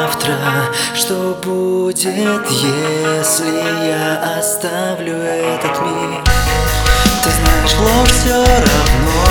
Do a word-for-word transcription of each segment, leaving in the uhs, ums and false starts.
завтра? Что будет, если я оставлю этот мир? Ты знаешь, ложь все равно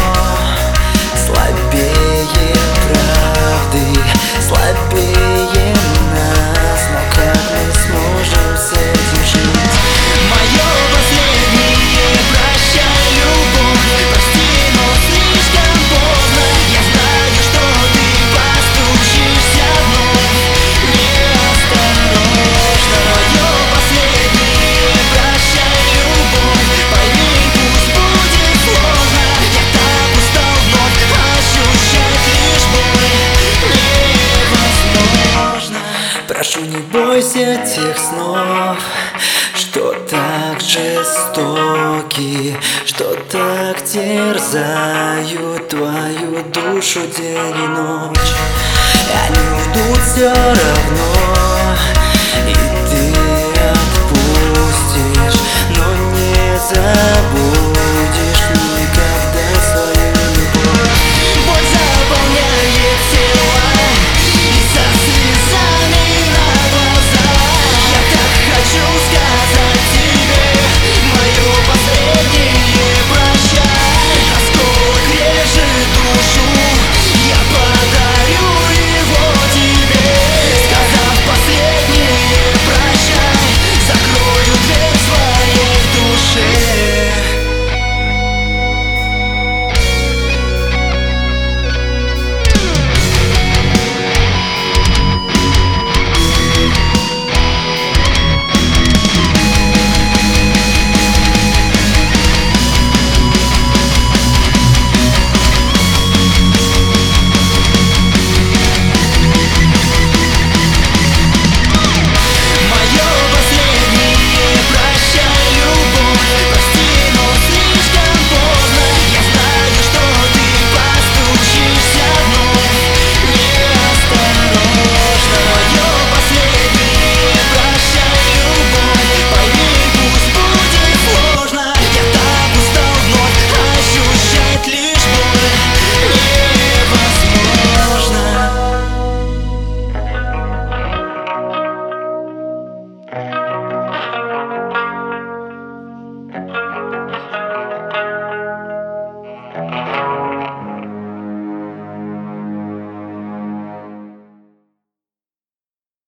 слабее правды, слабее нас. Но как мы сможем с этим жить? Мое последнее прощай, любовь. Прости, но слишком поздно. Я знаю, что ты постучишься вновь неосторожно. Мое последнее прощай, любовь. Пойми, пусть будет сложно. Я так устал вновь ощущать лишь боль. Невозможно. Прошу, не бойся тех снов, что так жестоки, что так терзают твою душу день и ночь. Они уйдут все равно,